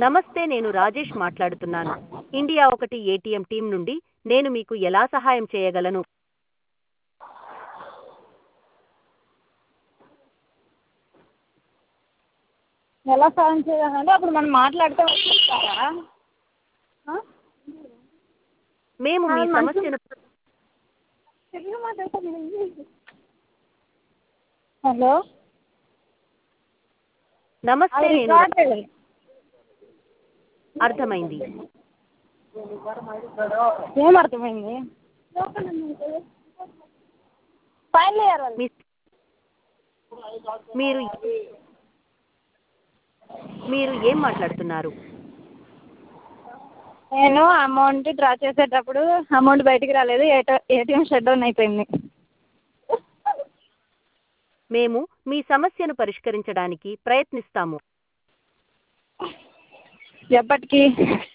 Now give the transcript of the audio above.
నమస్తే, నేను రాజేష్ మాట్లాడుతున్నాను. ఇండియా ఒకటి ఏటీఎం టీం నుండి. నేను మీకు ఎలా సహాయం చేయగలను? ఎలా సాయం చేయాలంటే అప్పుడు మనం మాట్లాడితే వచ్చేస్తారా? మేము మీ సమస్యను హలో, నమస్తే, అది నేను రికార్డెడ్. అర్థమైంది. ఏమర్థమైంది? ఫైనల్ ఇయర్ వాళ్ళు. మీ- మీరు మీరు ఏం మాట్లాడుతున్నారు? నేను అమౌంట్ డ్రా చేసేటప్పుడు అమౌంట్ బయటికి రాలేదు, ఏటీఎం షట్ డౌన్ అయిపోయింది. మేము మీ సమస్యను పరిష్కరించడానికి ప్రయత్నిస్తాము. ఎప్పటికి?